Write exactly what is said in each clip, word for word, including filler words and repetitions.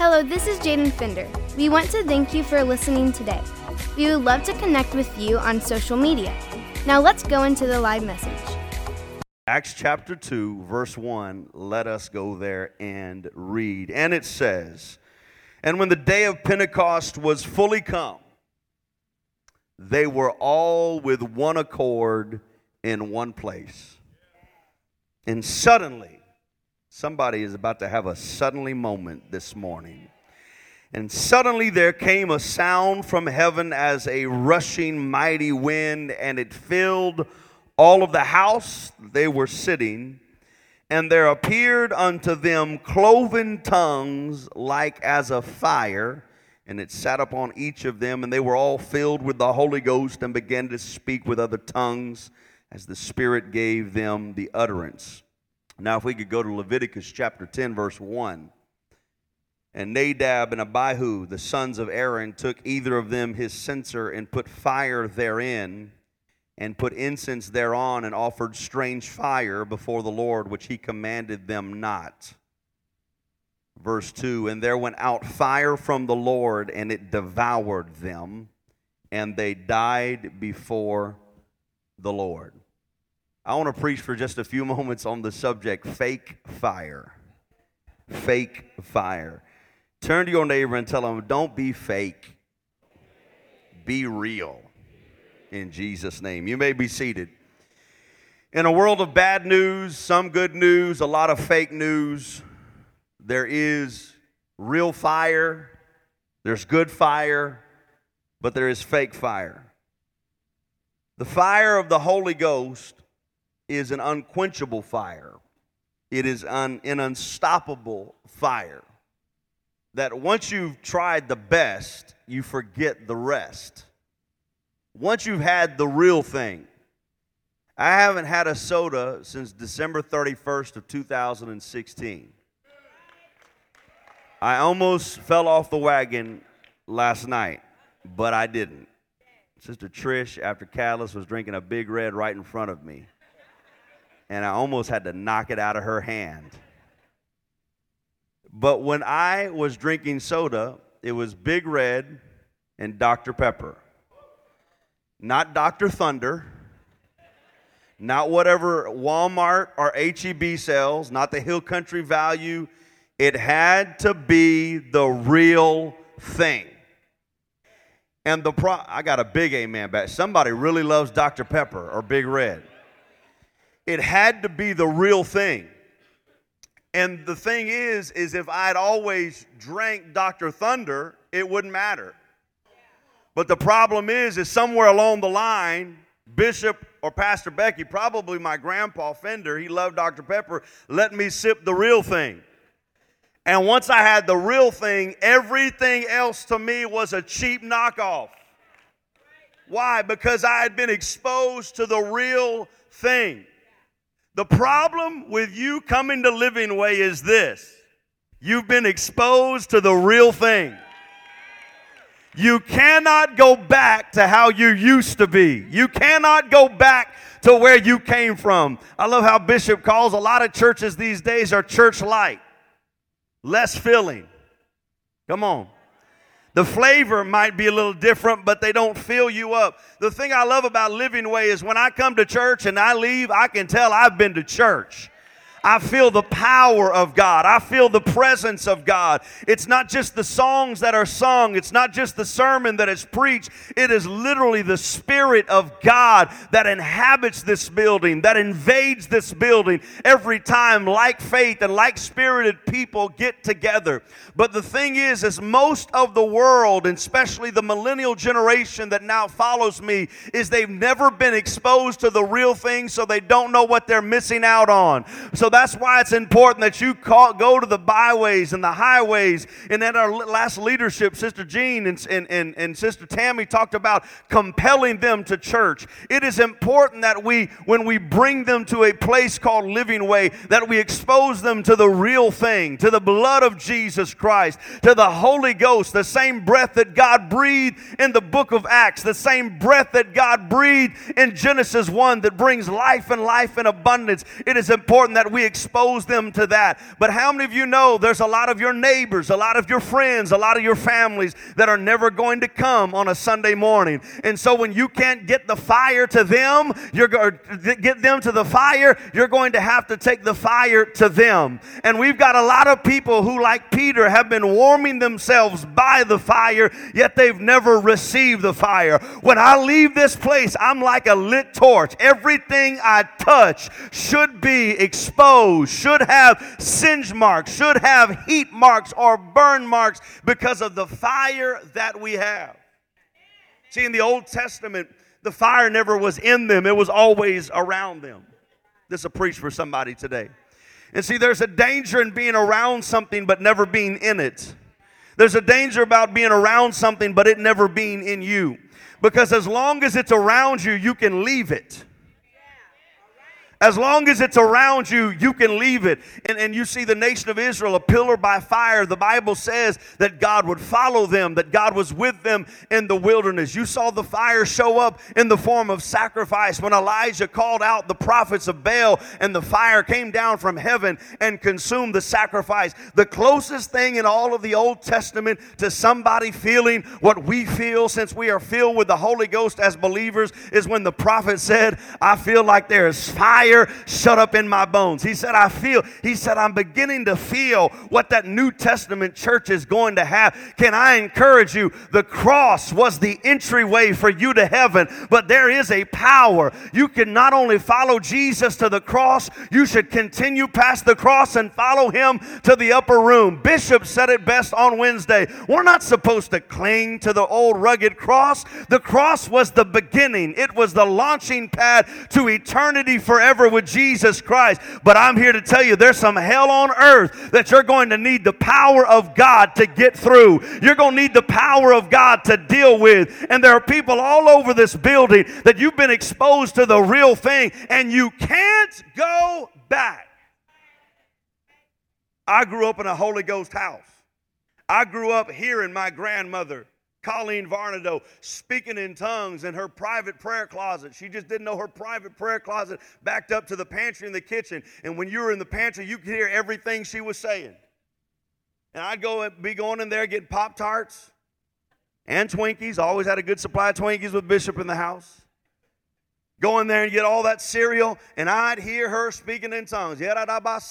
Hello, this is Jaden Fender. We want to thank you for listening today. We would love to connect with you on social media. Now let's go into the live message. Acts chapter two, verse one, let us go there and read. And it says, "And when the day of Pentecost was fully come, they were all with one accord in one place. And suddenly," somebody is about to have a suddenly moment this morning. "And suddenly there came a sound from heaven as a rushing mighty wind, and it filled all of the house they were sitting. And there appeared unto them cloven tongues like as of fire, and it sat upon each of them, and they were all filled with the Holy Ghost and began to speak with other tongues as the Spirit gave them the utterance." Now if we could go to Leviticus chapter ten, verse one. "And Nadab and Abihu, the sons of Aaron, took either of them his censer and put fire therein, and put incense thereon, and offered strange fire before the Lord, which he commanded them not." Verse two, "And there went out fire from the Lord, and it devoured them, and they died before the Lord." I want to preach for just a few moments on the subject, fake fire. Fake fire. Turn to your neighbor and tell them, don't be fake. Be real. In Jesus' name. You may be seated. In a world of bad news, some good news, a lot of fake news, there is real fire, there's good fire, but there is fake fire. The fire of the Holy Ghost is an unquenchable fire. It is un, an unstoppable fire. That once you've tried the best, you forget the rest. Once you've had the real thing. I haven't had a soda since December thirty-first of two thousand sixteen. I almost fell off the wagon last night, but I didn't. Sister Trish, after Catalyst, was drinking a Big Red right in front of me, and I almost had to knock it out of her hand. But when I was drinking soda, it was Big Red and Doctor Pepper. Not Doctor Thunder, not whatever Walmart or H E B sells, not the Hill Country Value. It had to be the real thing. And the pro I got a big amen back. Somebody really loves Doctor Pepper or Big Red. It had to be the real thing. And the thing is, is if I'd always drank Doctor Thunder, it wouldn't matter. But the problem is, is somewhere along the line, Bishop or Pastor Becky, probably my grandpa Fender, he loved Doctor Pepper, let me sip the real thing. And once I had the real thing, everything else to me was a cheap knockoff. Why? Because I had been exposed to the real thing. The problem with you coming to Living Way is this. You've been exposed to the real thing. You cannot go back to how you used to be. You cannot go back to where you came from. I love how Bishop calls a lot of churches these days are church light. Less filling. Come on. The flavor might be a little different, but they don't fill you up. The thing I love about Living Way is when I come to church and I leave, I can tell I've been to church. I feel the power of God. I feel the presence of God. It's not just the songs that are sung. It's not just the sermon that is preached. It is literally the Spirit of God that inhabits this building, that invades this building every time like faith and like spirited people get together. But the thing is, is most of the world, and especially the millennial generation that now follows me, is they've never been exposed to the real thing, so they don't know what they're missing out on. So that's why it's important that you call, go to the byways and the highways. And at our last leadership, Sister Jean and, and, and, and Sister Tammy talked about compelling them to church. It is important that we, when we bring them to a place called Living Way, that we expose them to the real thing, to the blood of Jesus Christ, to the Holy Ghost, the same breath that God breathed in the book of Acts, the same breath that God breathed in Genesis one that brings life and life in abundance. It is important that we we expose them to that. But how many of you know there's a lot of your neighbors, a lot of your friends, a lot of your families that are never going to come on a Sunday morning? And so when you can't get the fire to them, you're going to get them to the fire, you're going to have to take the fire to them. And we've got a lot of people who, like Peter, have been warming themselves by the fire, yet they've never received the fire. When I leave this place, I'm like a lit torch. Everything I touch should be exposed, should have singe marks, should have heat marks or burn marks because of the fire that we have. See, in the Old Testament, the fire never was in them. It was always around them. This will preach for somebody today. And see, there's a danger in being around something but never being in it. There's a danger about being around something but it never being in you. Because as long as it's around you, you can leave it. As long as it's around you, you can leave it. And, and you see the nation of Israel, a pillar by fire. The Bible says that God would follow them, that God was with them in the wilderness. You saw the fire show up in the form of sacrifice when Elijah called out the prophets of Baal and the fire came down from heaven and consumed the sacrifice. The closest thing in all of the Old Testament to somebody feeling what we feel, since we are filled with the Holy Ghost as believers, is when the prophet said, I feel like there is fire shut up in my bones. He said, I feel, he said, I'm beginning to feel what that New Testament church is going to have. Can I encourage you? The cross was the entryway for you to heaven, but there is a power. You can not only follow Jesus to the cross, you should continue past the cross and follow him to the upper room. Bishop said it best on Wednesday. We're not supposed to cling to the old rugged cross. The cross was the beginning. It was the launching pad to eternity forever with Jesus Christ. But I'm here to tell you there's some hell on earth that you're going to need the power of God to get through. You're going to need the power of God to deal with. And there are people all over this building that you've been exposed to the real thing and you can't go back. I grew up in a Holy Ghost house. I grew up hearing my grandmother, Colleen Varnado, speaking in tongues in her private prayer closet. She just didn't know her private prayer closet backed up to the pantry in the kitchen. And when you were in the pantry, you could hear everything she was saying. And I'd go be going in there getting Pop-Tarts and Twinkies. I always had a good supply of Twinkies with Bishop in the house. Go in there and get all that cereal, and I'd hear her speaking in tongues. And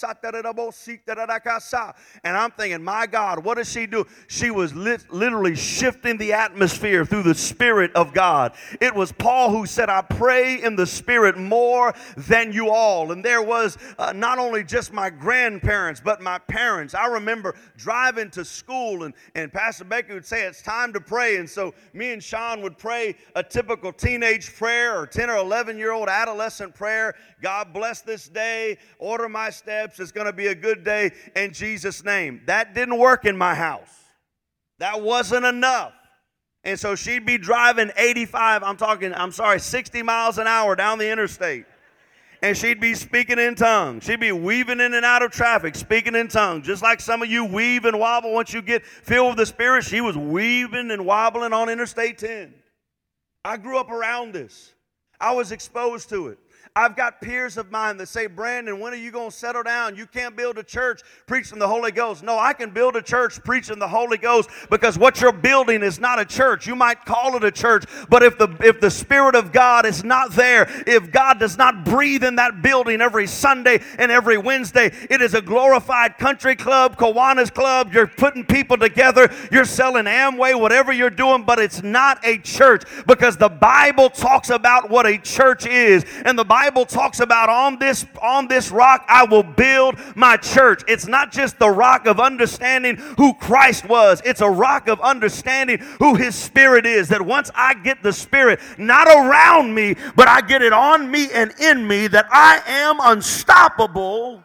I'm thinking, my God, what does she do? She was lit, literally shifting the atmosphere through the Spirit of God. It was Paul who said, I pray in the Spirit more than you all. And there was uh, not only just my grandparents, but my parents. I remember driving to school, and, and Pastor Becky would say, it's time to pray. And so me and Sean would pray a typical teenage prayer or ten or eleven year old adolescent prayer. God bless this day. Order my steps. It's going to be a good day in Jesus' name. That didn't work in my house. That wasn't enough. And so she'd be driving eighty-five, I'm talking, I'm sorry, sixty miles an hour down the interstate. And she'd be speaking in tongues. She'd be weaving in and out of traffic, speaking in tongues. Just like some of you weave and wobble once you get filled with the Spirit. She was weaving and wobbling on Interstate ten. I grew up around this. I was exposed to it. I've got peers of mine that say, Brandon, when are you going to settle down? You can't build a church preaching the Holy Ghost. No, I can build a church preaching the Holy Ghost because what you're building is not a church. You might call it a church, but if the if the Spirit of God is not there, if God does not breathe in that building every Sunday and every Wednesday, it is a glorified country club, Kiwanis Club. You're putting people together. You're selling Amway, whatever you're doing, but it's not a church because the Bible talks about what a church is. And the Bible Bible talks about on this on this rock I will build my church. It's not just the rock of understanding who Christ was. It's a rock of understanding who his Spirit is. That once I get the Spirit not around me, but I get it on me and in me, that I am unstoppable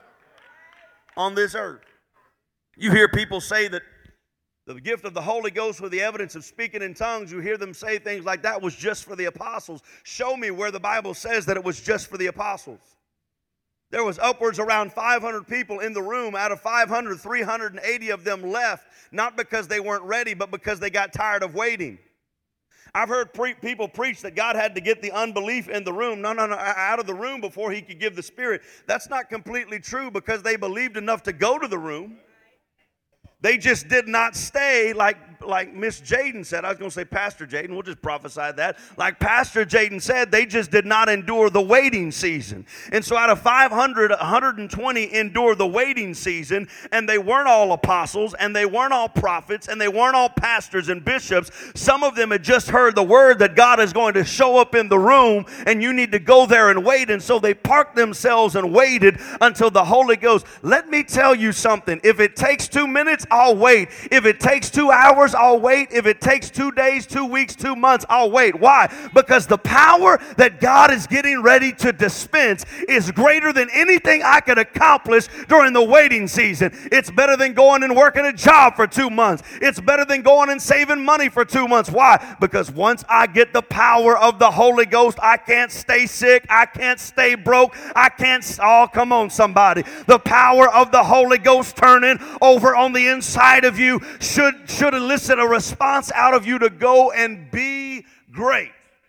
on this earth. You hear people say that the gift of the Holy Ghost with the evidence of speaking in tongues, you hear them say things like that was just for the apostles. Show me where the Bible says that it was just for the apostles. There was upwards around five hundred people in the room. Out of five hundred, three hundred eighty of them left, not because they weren't ready, but because they got tired of waiting. I've heard pre- people preach that God had to get the unbelief in the room, no, no, no, out of the room before he could give the Spirit. That's not completely true because they believed enough to go to the room. They just did not stay like, like Miss Jaden said. I was going to say Pastor Jaden. We'll just prophesy that. Like Pastor Jaden said, they just did not endure the waiting season. And so out of five hundred, one hundred twenty endured the waiting season, and they weren't all apostles, and they weren't all prophets, and they weren't all pastors and bishops. Some of them had just heard the word that God is going to show up in the room, and you need to go there and wait. And so they parked themselves and waited until the Holy Ghost. Let me tell you something. If it takes two minutes, I'll wait. If it takes two hours, I'll wait. If it takes two days, two weeks, two months, I'll wait. Why? Because the power that God is getting ready to dispense is greater than anything I could accomplish during the waiting season. It's better than going and working a job for two months. It's better than going and saving money for two months. Why? Because once I get the power of the Holy Ghost, I can't stay sick. I can't stay broke. I can't, oh, come on, somebody. The power of the Holy Ghost turning over on the inside of you should, should elicit a response out of you to go and be great.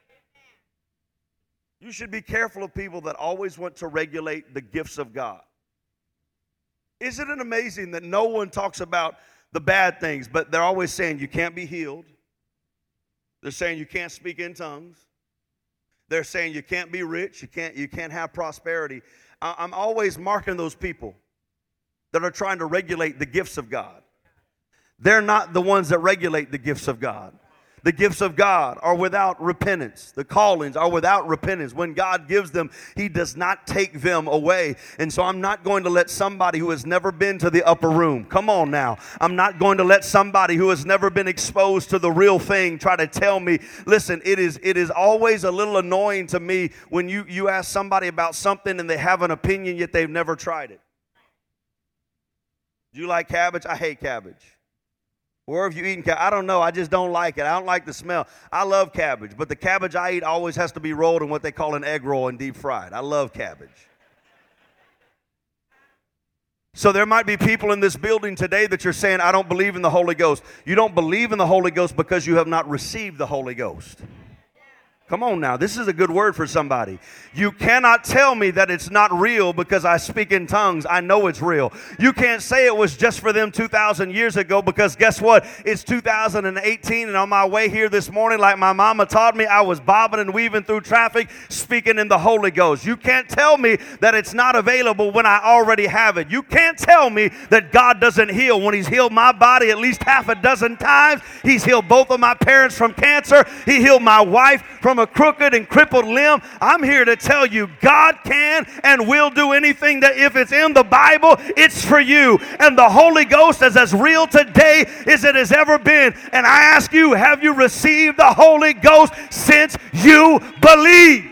You should be careful of people that always want to regulate the gifts of God. Isn't it amazing that no one talks about the bad things, but they're always saying you can't be healed. They're saying you can't speak in tongues. They're saying you can't be rich. You can't, you can't have prosperity. I'm always marking those people that are trying to regulate the gifts of God. They're not the ones that regulate the gifts of God. The gifts of God are without repentance. The callings are without repentance. When God gives them, he does not take them away. And so I'm not going to let somebody who has never been to the upper room, come on now. I'm not going to let somebody who has never been exposed to the real thing try to tell me, listen, it is it is always a little annoying to me when you, you ask somebody about something and they have an opinion yet they've never tried it. Do you like cabbage? I hate cabbage. Where have you eaten cabbage? I don't know. I just don't like it. I don't like the smell. I love cabbage, but the cabbage I eat always has to be rolled in what they call an egg roll and deep fried. I love cabbage. So there might be people in this building today that you're saying, I don't believe in the Holy Ghost. You don't believe in the Holy Ghost because you have not received the Holy Ghost. Come on now, this is a good word for somebody. You cannot tell me that it's not real because I speak in tongues. I know it's real. You can't say it was just for them two thousand years ago because guess what? It's two thousand eighteen and on my way here this morning, like my mama taught me, I was bobbing and weaving through traffic speaking in the Holy Ghost. You can't tell me that it's not available when I already have it. You can't tell me that God doesn't heal when he's healed my body at least half a dozen times. He's healed both of my parents from cancer. He healed my wife from a crooked and crippled limb. I'm here to tell you God can and will do anything that if it's in the Bible, it's for you. And the Holy Ghost is as real today as it has ever been. And I ask you, have you received the Holy Ghost since you believe?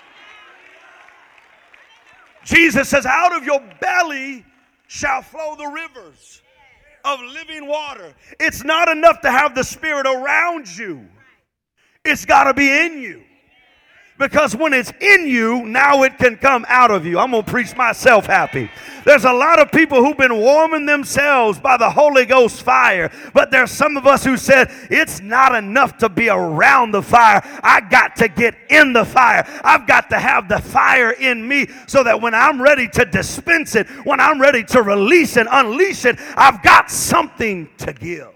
Jesus says, out of your belly shall flow the rivers of living water. It's not enough to have the Spirit around you. It's got to be in you. Because when it's in you, now it can come out of you. I'm going to preach myself happy. There's a lot of people who've been warming themselves by the Holy Ghost fire. But there's some of us who said, it's not enough to be around the fire. I got to get in the fire. I've got to have the fire in me so that when I'm ready to dispense it, when I'm ready to release and unleash it, I've got something to give.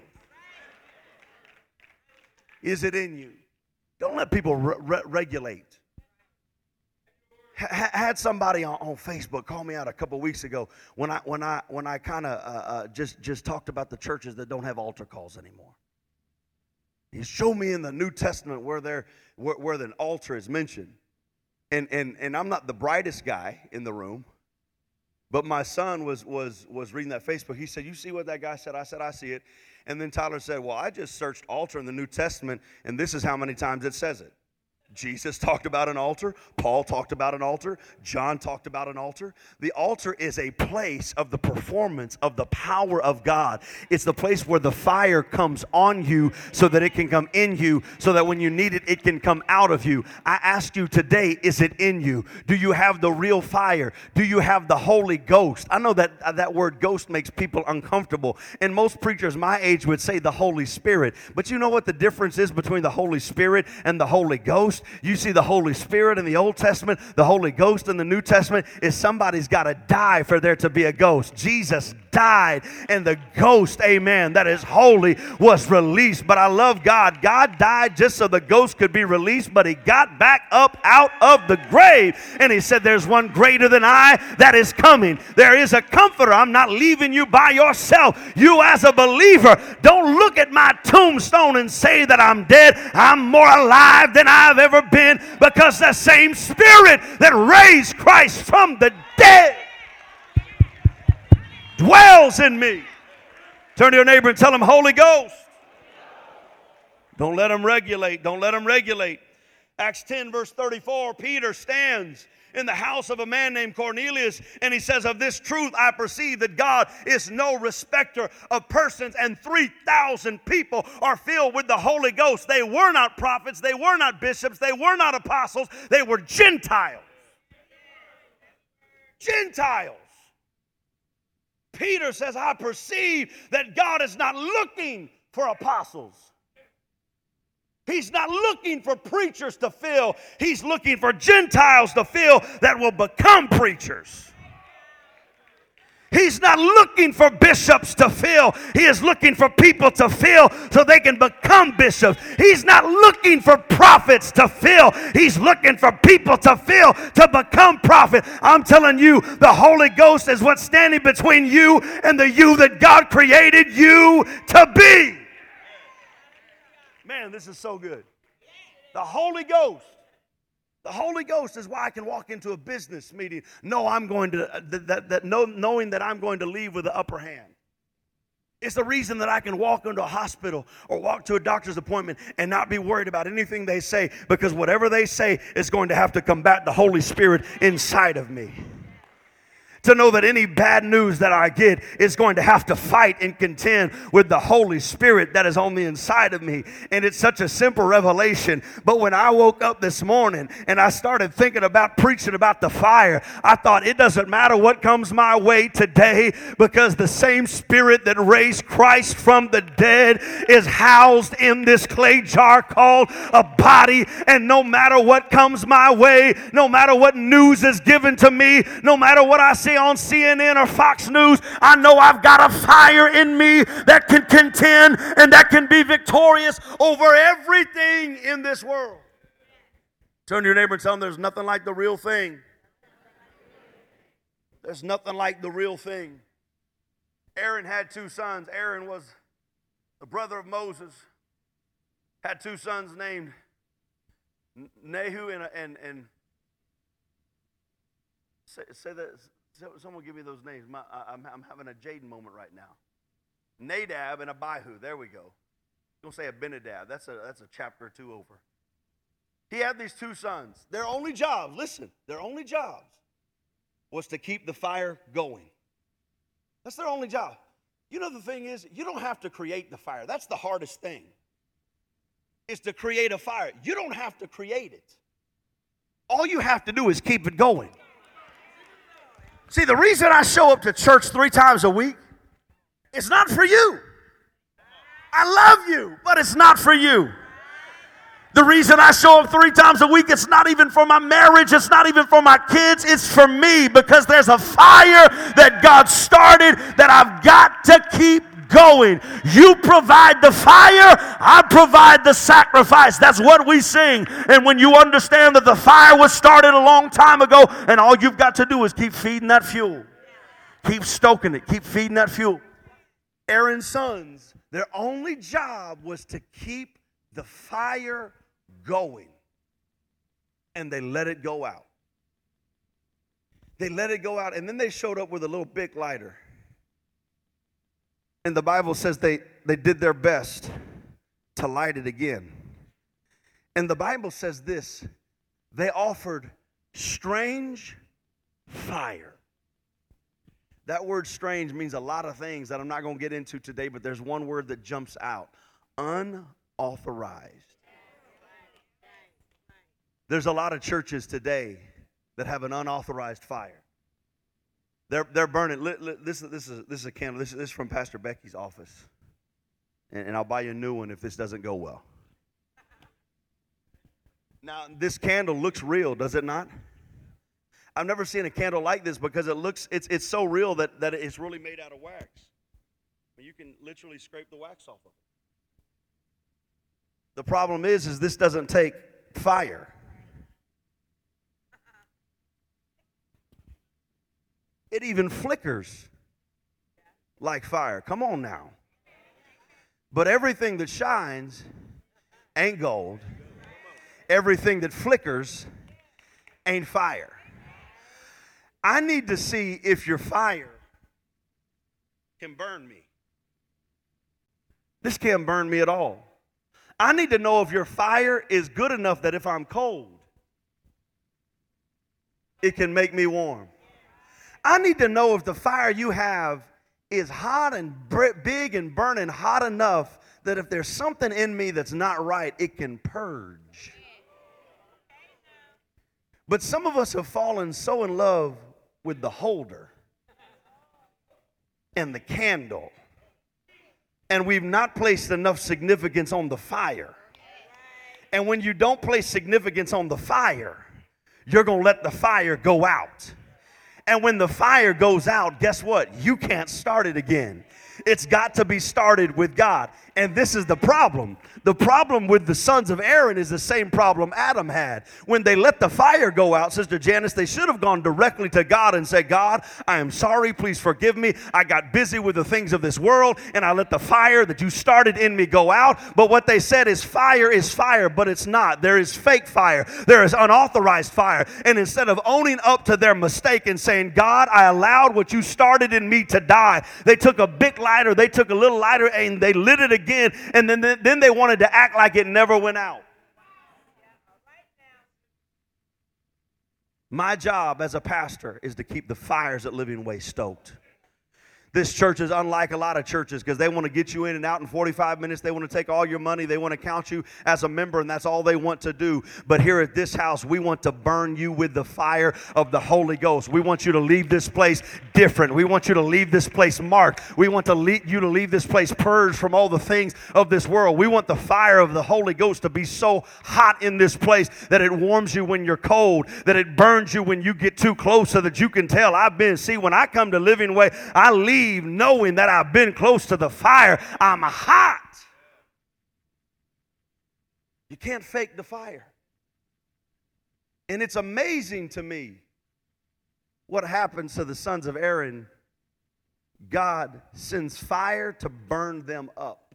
Is it in you? Don't let people re- re- regulate. H- had somebody on, on Facebook call me out a couple weeks ago when I when I when I kind of uh, uh, just just talked about the churches that don't have altar calls anymore. He showed me in the New Testament where there where, where the altar is mentioned, and and and I'm not the brightest guy in the room, but my son was was was reading that Facebook. He said, "You see what that guy said?" I said, "I see it." And then Tyler said, well, I just searched altar in the New Testament, and this is how many times it says it. Jesus talked about an altar. Paul talked about an altar. John talked about an altar. The altar is a place of the performance of the power of God. It's the place where the fire comes on you so that it can come in you, so that when you need it, it can come out of you. I ask you today, is it in you? Do you have the real fire? Do you have the Holy Ghost? I know that uh, that word ghost makes people uncomfortable, and most preachers my age would say the Holy Spirit. But you know what the difference is between the Holy Spirit and the Holy Ghost? You see, the Holy Spirit in the Old Testament, the Holy Ghost in the New Testament is somebody's got to die for there to be a ghost. Jesus died, and the ghost, amen, that is holy, was released. But I love God. God died just so the ghost could be released, but he got back up out of the grave, and he said, there's one greater than I that is coming. There is a comforter. I'm not leaving you by yourself. You as a believer, don't look at my tombstone and say that I'm dead. I'm more alive than I've ever been, because the same Spirit that raised Christ from the dead dwells in me. Turn to your neighbor and tell him, Holy Ghost. Don't let him regulate. Don't let him regulate. Acts ten verse thirty-four, Peter stands in the house of a man named Cornelius, and he says, of this truth I perceive that God is no respecter of persons, and three thousand people are filled with the Holy Ghost. They were not prophets, they were not bishops, they were not apostles, they were Gentiles. Gentiles. Peter says, I perceive that God is not looking for apostles. He's not looking for preachers to fill. He's looking for Gentiles to fill that will become preachers. He's not looking for bishops to fill. He is looking for people to fill so they can become bishops. He's not looking for prophets to fill. He's looking for people to fill to become prophet. I'm telling you, the Holy Ghost is what's standing between you and the you that God created you to be. Man, this is so good. The Holy Ghost. The Holy Ghost is why I can walk into a business meeting. No, I'm going to, that, that, that know, knowing that I'm going to leave with the upper hand. It's the reason that I can walk into a hospital or walk to a doctor's appointment and not be worried about anything they say, because whatever they say is going to have to combat the Holy Spirit inside of me. To know that any bad news that I get is going to have to fight and contend with the Holy Spirit that is on the inside of me. And it's such a simple revelation. But when I woke up this morning and I started thinking about preaching about the fire, I thought it doesn't matter what comes my way today, because the same Spirit that raised Christ from the dead is housed in this clay jar called a body. And no matter what comes my way, no matter what news is given to me, no matter what I see on C N N or Fox News, I know I've got a fire in me that can contend and that can be victorious over everything in this world. Turn to your neighbor and tell them there's nothing like the real thing. There's nothing like the real thing. Aaron had two sons. Aaron was the brother of Moses. Had two sons named Nehu and and and say, say that. Someone give me those names. My, I, I'm, I'm having a Jaden moment right now. Nadab and Abihu. There we go. Don't say Abinadab. That's a that's a chapter or two over. He had these two sons. Their only job, listen, their only jobs was to keep the fire going. That's their only job. You know, the thing is, you don't have to create the fire. That's the hardest thing, is to create a fire. You don't have to create it. All you have to do is keep it going. See, the reason I show up to church three times a week, it's not for you. I love you, but it's not for you. The reason I show up three times a week, it's not even for my marriage, it's not even for my kids, it's for me, because there's a fire that God started that I've got to keep going. You provide the fire, I provide the sacrifice. That's what we sing. And when you understand that the fire was started a long time ago, and all you've got to do is keep feeding that fuel. Keep stoking it. Keep feeding that fuel. Aaron's sons, their only job was to keep the fire going. And they let it go out. They let it go out, and then they showed up with a little Bic lighter. And the Bible says they, they did their best to light it again. And the Bible says this, they offered strange fire. That word strange means a lot of things that I'm not going to get into today, but there's one word that jumps out. Unauthorized. There's a lot of churches today that have an unauthorized fire. They're, they're burning. This, this, is, this is a candle. This, this is from Pastor Becky's office. And, and I'll buy you a new one if this doesn't go well. Now, this candle looks real, does it not? I've never seen a candle like this because it looks, it's, it's so real that, that it's really made out of wax. You can literally scrape the wax off of it. The problem is, is this doesn't take fire. It even flickers like fire. Come on now. But everything that shines ain't gold. Everything that flickers ain't fire. I need to see if your fire can burn me. This can't burn me at all. I need to know if your fire is good enough that if I'm cold, it can make me warm. I need to know if the fire you have is hot and big and burning hot enough that if there's something in me that's not right, it can purge. But some of us have fallen so in love with the holder and the candle, and we've not placed enough significance on the fire. And when you don't place significance on the fire, you're going to let the fire go out. And when the fire goes out, guess what? You can't start it again. It's got to be started with God. And this is the problem. The problem with the sons of Aaron is the same problem Adam had. When they let the fire go out, Sister Janice, they should have gone directly to God and said, God, I am sorry. Please forgive me. I got busy with the things of this world, and I let the fire that you started in me go out. But what they said is fire is fire, but it's not. There is fake fire. There is unauthorized fire. And instead of owning up to their mistake and saying, God, I allowed what you started in me to die, they took a big lighter, they took a little lighter, and they lit it again. And then, then they wanted to act like it never went out. My job as a pastor is to keep the fires at Living Way stoked. This church is unlike a lot of churches because they want to get you in and out in forty-five minutes. They want to take all your money. They want to count you as a member, and that's all they want to do. But here at this house, we want to burn you with the fire of the Holy Ghost. We want you to leave this place different. We want you to leave this place marked. We want to lead you to leave this place purged from all the things of this world. We want the fire of the Holy Ghost to be so hot in this place that it warms you when you're cold, that it burns you when you get too close so that you can tell, I've been, see, when I come to Living Way, I leave knowing that I've been close to the fire. I'm hot. You can't fake the fire. And it's amazing to me what happens to the sons of Aaron. God sends fire to burn them up.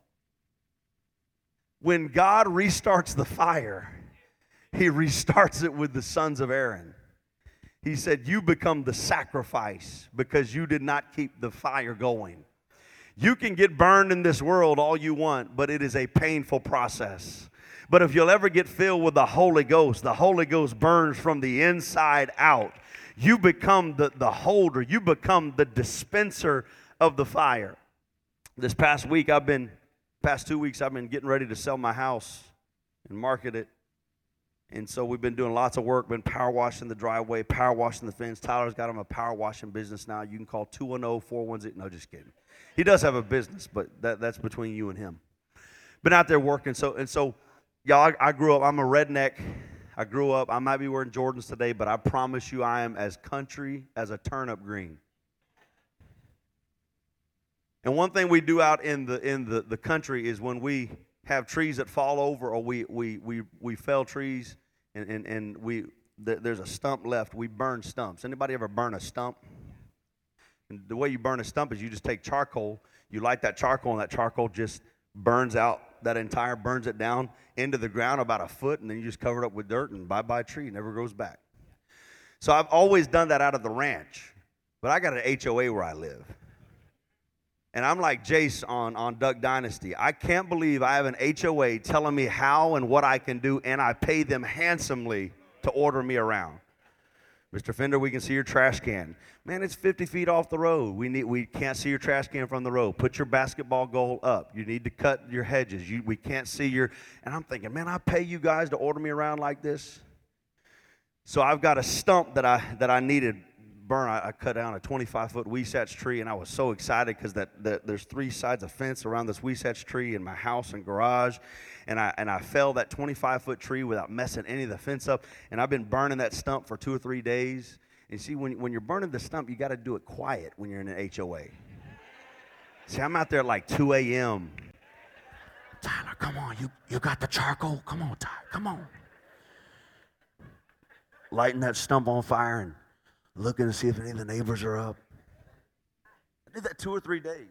When God restarts the fire, he restarts it with the sons of Aaron. He said, you become the sacrifice because you did not keep the fire going. You can get burned in this world all you want, but it is a painful process. But if you'll ever get filled with the Holy Ghost, the Holy Ghost burns from the inside out. You become the, the holder. You become the dispenser of the fire. This past week, I've been, past two weeks, I've been getting ready to sell my house and market it. And so we've been doing lots of work, been power washing the driveway, power washing the fence. Tyler's got him a power washing business now. You can call two one zero, four one zero. No, just kidding. He does have a business, but that, that's between you and him. Been out there working. So And so, y'all, I, I grew up. I'm a redneck. I grew up. I might be wearing Jordans today, but I promise you I am as country as a turnip green. And one thing we do out in the in the, the country is when we have trees that fall over or we we we, we fell trees, And, and, and we th- there's a stump left. We burn stumps. Anybody ever burn a stump? And the way you burn a stump is you just take charcoal. You light that charcoal, and that charcoal just burns out that entire, burns it down into the ground about a foot, and then you just cover it up with dirt, and bye-bye tree. Never grows back. So I've always done that out of the ranch. But I got an H O A where I live. And I'm like Jace on, on Duck Dynasty. I can't believe I have an H O A telling me how and what I can do, and I pay them handsomely to order me around. Mister Fender, we can see your trash can. Man, it's fifty feet off the road. We need we can't see your trash can from the road. Put your basketball goal up. You need to cut your hedges. You, we can't see your, and I'm thinking, man, I pay you guys to order me around like this. So I've got a stump that I that I needed burn. I, I cut down a twenty-five foot Weisach tree, and I was so excited because that, that there's three sides of fence around this Weisach tree in my house and garage, and I and I fell that twenty-five foot tree without messing any of the fence up. And I've been burning that stump for two or three days. And see, when when you're burning the stump, you got to do it quiet when you're in an H O A. See, I'm out there at like two a.m. Tyler, come on, you you got the charcoal? Come on, Tyler, come on. Lighting that stump on fire and looking to see if any of the neighbors are up. I did that two or three days.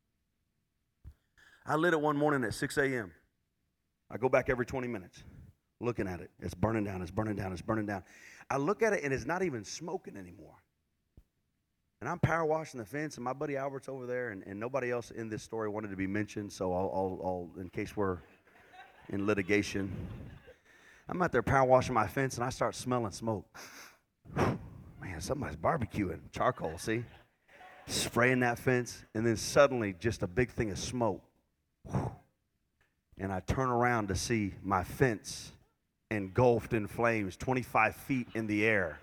I lit it one morning at six a.m. I go back every twenty minutes, looking at it. It's burning down, it's burning down, it's burning down. I look at it, and it's not even smoking anymore. And I'm power washing the fence, and my buddy Albert's over there, and, and nobody else in this story wanted to be mentioned, so I'll, I'll, I'll, in case we're in litigation, I'm out there power washing my fence, and I start smelling smoke. Man, somebody's barbecuing. Charcoal, see? Spraying that fence, and then suddenly just a big thing of smoke. And I turn around to see my fence engulfed in flames, twenty-five feet in the air.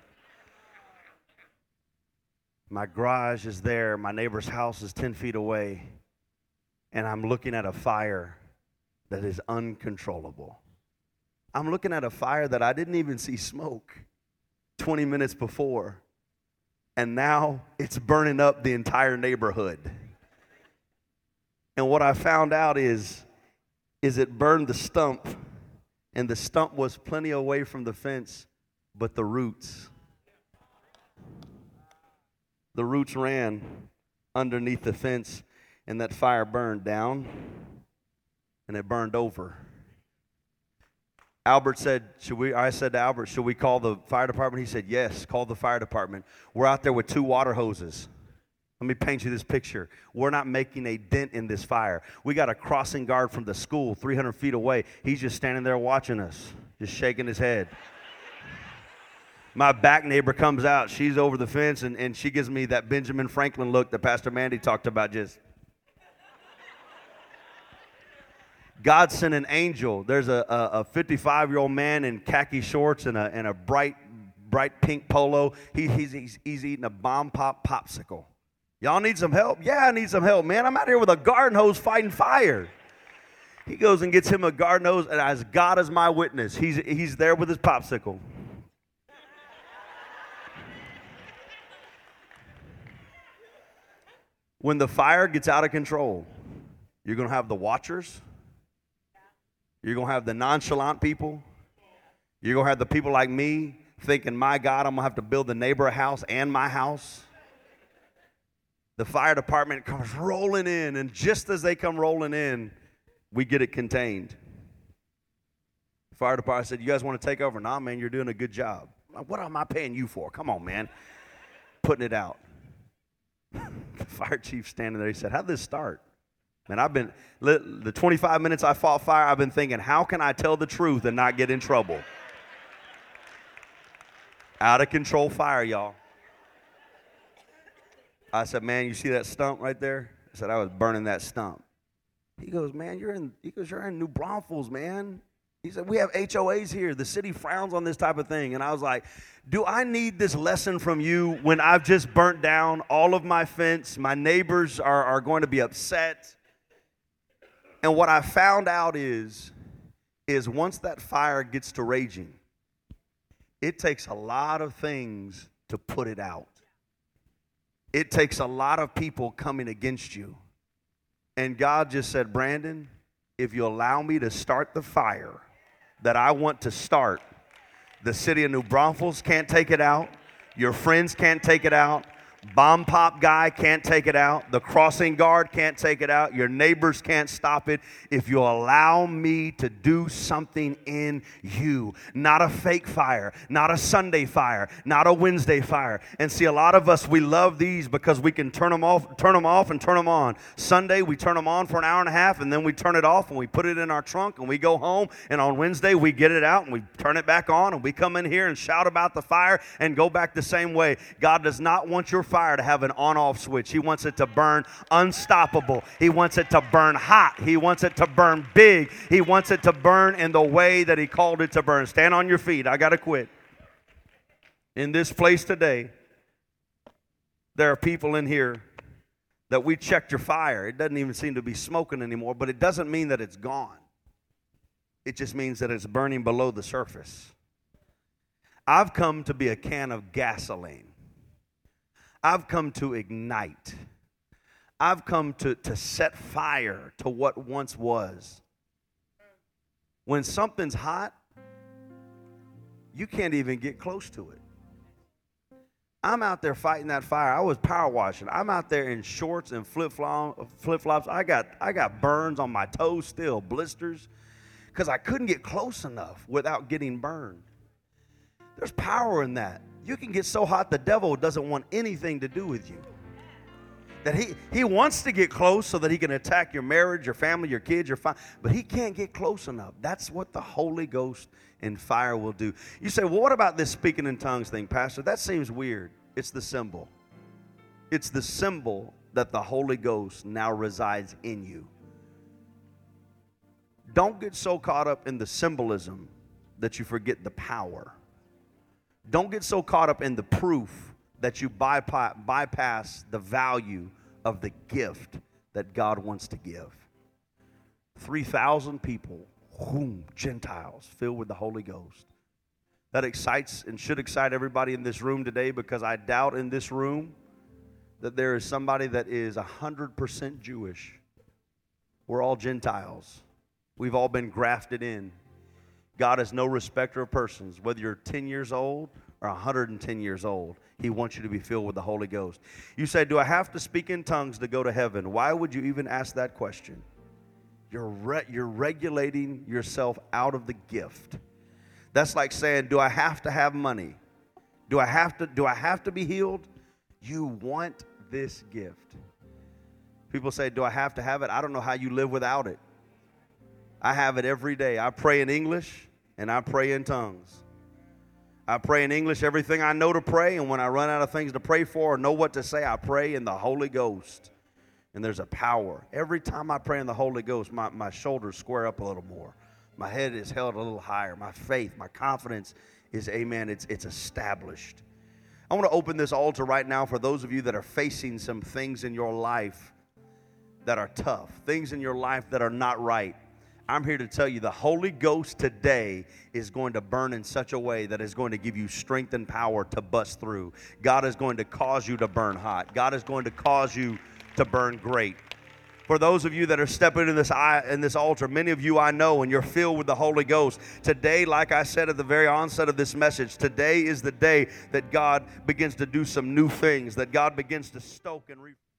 My garage is there. My neighbor's house is ten feet away. And I'm looking at a fire that is uncontrollable. I'm looking at a fire that I didn't even see smoke twenty minutes before. And now it's burning up the entire neighborhood. And what I found out is, is it burned the stump. And the stump was plenty away from the fence, but the roots. The roots ran underneath the fence, and that fire burned down, and it burned over. Albert said, should we, I said to Albert, should we call the fire department? He said, yes, call the fire department. We're out there with two water hoses. Let me paint you this picture. We're not making a dent in this fire. We got a crossing guard from the school three hundred feet away. He's just standing there watching us, just shaking his head. My back neighbor comes out. She's over the fence, and, and she gives me that Benjamin Franklin look that Pastor Mandy talked about. Just God sent an angel. There's a, a, a fifty-five-year-old man in khaki shorts and a, and a bright, bright pink polo. He, he's, he's, he's eating a bomb pop popsicle. Y'all need some help? Yeah, I need some help, man. I'm out here with a garden hose fighting fire. He goes and gets him a garden hose, and as God is my witness, he's, he's there with his popsicle. When the fire gets out of control, you're going to have the watchers. You're going to have the nonchalant people. You're going to have the people like me thinking, my God, I'm going to have to build the neighbor a house and my house. The fire department comes rolling in, and just as they come rolling in, we get it contained. The fire department said, you guys want to take over? Nah, man, you're doing a good job. What am I paying you for? Come on, man. Putting it out. The fire chief standing there, he said, how'd this start? Man, I've been, the twenty-five minutes I fought fire, I've been thinking, how can I tell the truth and not get in trouble? Out of control fire, y'all. I said, man, you see that stump right there? I said, I was burning that stump. He goes, man, you're in, he goes, you're in New Braunfels, man. He said, we have H O As here. The city frowns on this type of thing. And I was like, do I need this lesson from you when I've just burnt down all of my fence? My neighbors are, are going to be upset. And what I found out is, is once that fire gets to raging, it takes a lot of things to put it out. It takes a lot of people coming against you. And God just said, Brandon, if you allow me to start the fire that I want to start, the city of New Braunfels can't take it out. Your friends can't take it out. Bomb pop guy can't take it out. The crossing guard can't take it out. Your neighbors can't stop it. If you allow me to do something in you, not a fake fire, not a Sunday fire, not a Wednesday fire. And see, a lot of us, we love these because we can turn them off, turn them off and turn them on. Sunday, we turn them on for an hour and a half, and then we turn it off and we put it in our trunk and we go home. And on Wednesday, we get it out and we turn it back on and we come in here and shout about the fire and go back the same way. God does not want your fire to have an on-off switch. He wants it to burn unstoppable. He wants it to burn hot. He wants it to burn big. He wants it to burn in the way that he called it to burn. Stand on your feet. I got to quit. In this place today, there are people in here that we checked your fire. It doesn't even seem to be smoking anymore, but it doesn't mean that it's gone. It just means that it's burning below the surface. I've come to be a can of gasoline. I've come to ignite. I've come to, to set fire to what once was. When something's hot, you can't even get close to it. I'm out there fighting that fire. I was power washing. I'm out there in shorts and flip-flop, flip-flops. I got, I got burns on my toes still, blisters, because I couldn't get close enough without getting burned. There's power in that. You can get so hot the devil doesn't want anything to do with you. That he, he wants to get close so that he can attack your marriage, your family, your kids, your fi- but he can't get close enough. That's what the Holy Ghost and fire will do. You say, well, what about this speaking in tongues thing, Pastor? That seems weird. It's the symbol. It's the symbol that the Holy Ghost now resides in you. Don't get so caught up in the symbolism that you forget the power. Don't get so caught up in the proof that you bypass, bypass the value of the gift that God wants to give. three thousand people, whom, Gentiles, filled with the Holy Ghost. That excites and should excite everybody in this room today, because I doubt in this room that there is somebody that is one hundred percent Jewish. We're all Gentiles. We've all been grafted in. God is no respecter of persons. Whether you're ten years old or one hundred ten years old, he wants you to be filled with the Holy Ghost. You say, do I have to speak in tongues to go to heaven? Why would you even ask that question? You're, re- you're regulating yourself out of the gift. That's like saying, do I have to have money? Do I have to, do I have to be healed? You want this gift. People say, do I have to have it? I don't know how you live without it. I have it every day. I pray in English and I pray in tongues. I pray in English everything I know to pray, and when I run out of things to pray for or know what to say, I pray in the Holy Ghost. And there's a power. Every time I pray in the Holy Ghost, my, my shoulders square up a little more. My head is held a little higher. My faith, my confidence is, amen, it's, it's established. I want to open this altar right now for those of you that are facing some things in your life that are tough, things in your life that are not right. I'm here to tell you the Holy Ghost today is going to burn in such a way that is going to give you strength and power to bust through. God is going to cause you to burn hot. God is going to cause you to burn great. For those of you that are stepping in this in this altar, many of you I know, and you're filled with the Holy Ghost. Today, like I said at the very onset of this message, today is the day that God begins to do some new things, that God begins to stoke and re-